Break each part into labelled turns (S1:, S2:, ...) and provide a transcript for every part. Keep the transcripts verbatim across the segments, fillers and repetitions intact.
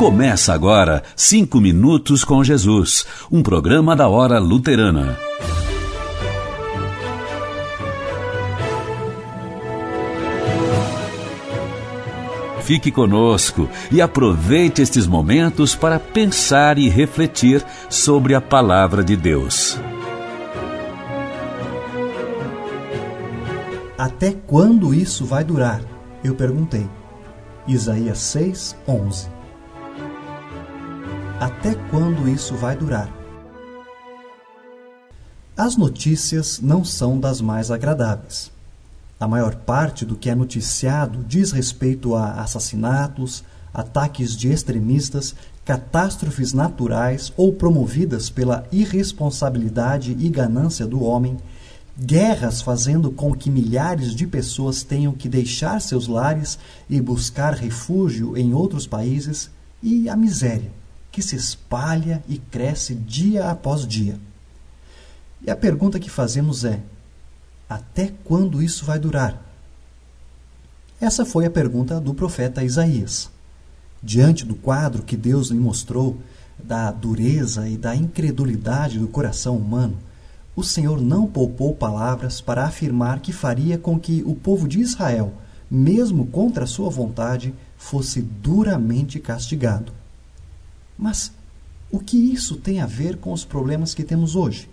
S1: Começa agora Cinco Minutos com Jesus, um programa da Hora Luterana. Fique conosco e aproveite estes momentos para pensar e refletir sobre a Palavra de Deus.
S2: Até quando isso vai durar? Eu perguntei. Isaías seis, onze. Até quando isso vai durar? As notícias não são das mais agradáveis. A maior parte do que é noticiado diz respeito a assassinatos, ataques de extremistas, catástrofes naturais ou promovidas pela irresponsabilidade e ganância do homem, guerras fazendo com que milhares de pessoas tenham que deixar seus lares e buscar refúgio em outros países, e a miséria, que se espalha e cresce dia após dia. E a pergunta que fazemos é: até quando isso vai durar? Essa foi a pergunta do profeta Isaías. Diante do quadro que Deus lhe mostrou, da dureza e da incredulidade do coração humano, o Senhor não poupou palavras para afirmar que faria com que o povo de Israel, mesmo contra a sua vontade, fosse duramente castigado. Mas o que isso tem a ver com os problemas que temos hoje?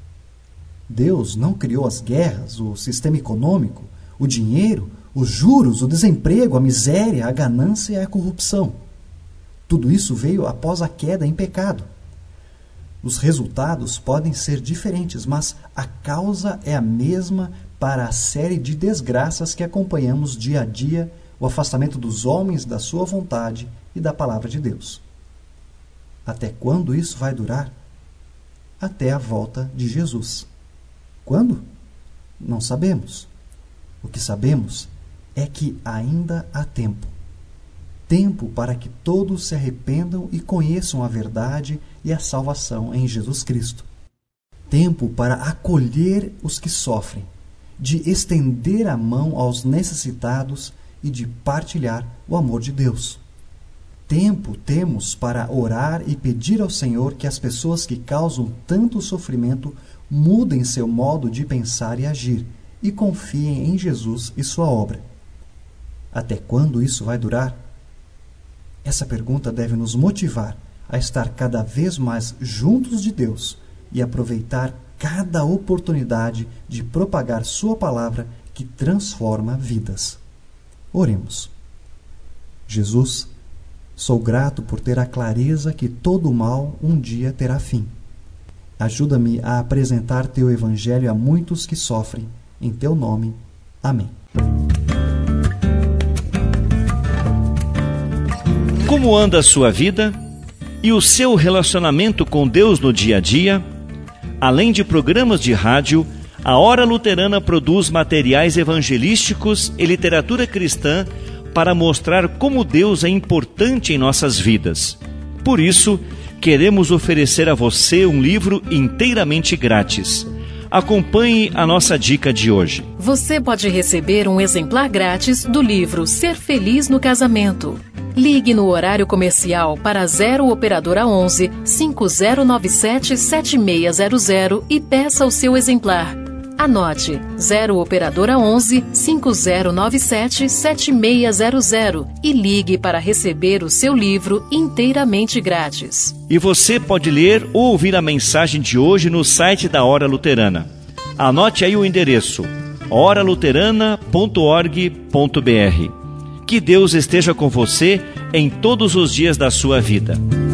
S2: Deus não criou as guerras, o sistema econômico, o dinheiro, os juros, o desemprego, a miséria, a ganância e a corrupção. Tudo isso veio após a queda em pecado. Os resultados podem ser diferentes, mas a causa é a mesma para a série de desgraças que acompanhamos dia a dia, o afastamento dos homens da sua vontade e da palavra de Deus. Até quando isso vai durar? Até a volta de Jesus. Quando? Não sabemos. O que sabemos é que ainda há tempo. Tempo para que todos se arrependam e conheçam a verdade e a salvação em Jesus Cristo. Tempo para acolher os que sofrem, de estender a mão aos necessitados e de partilhar o amor de Deus. Tempo temos para orar e pedir ao Senhor que as pessoas que causam tanto sofrimento mudem seu modo de pensar e agir e confiem em Jesus e sua obra. Até quando isso vai durar? Essa pergunta deve nos motivar a estar cada vez mais juntos de Deus e aproveitar cada oportunidade de propagar sua palavra que transforma vidas. Oremos. Jesus, sou grato por ter a clareza que todo mal um dia terá fim. Ajuda-me a apresentar teu evangelho a muitos que sofrem. Em teu nome. Amém.
S3: Como anda a sua vida e o seu relacionamento com Deus no dia a dia? Além de programas de rádio, a Hora Luterana produz materiais evangelísticos e literatura cristã para mostrar como Deus é importante em nossas vidas. Por isso, queremos oferecer a você um livro inteiramente grátis. Acompanhe a nossa dica de hoje.
S4: Você pode receber um exemplar grátis do livro Ser Feliz no Casamento. Ligue no horário comercial para zero Operadora onze, cinco zero nove sete, sete seis zero zero e peça o seu exemplar. Anote zero Operadora onze, cinco zero nove sete, sete seis zero zero e ligue para receber o seu livro inteiramente grátis.
S3: E você pode ler ou ouvir a mensagem de hoje no site da Hora Luterana. Anote aí o endereço: hora luterana ponto org ponto br. Que Deus esteja com você em todos os dias da sua vida.